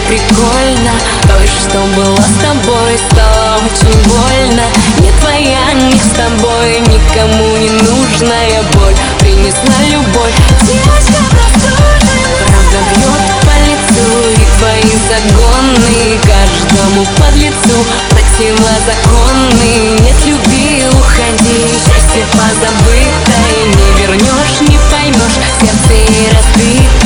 прикольно. Той, что было с тобой, стало очень больно. Не твоя, не с тобой, никому не нужная боль принесла любовь. Девочка простужена, правда бьет по лицу, и твои загоны каждому подлецу противозаконны. Нет, люби, уходи, счастье позабытое не вернешь, не поймешь, сердце разбито.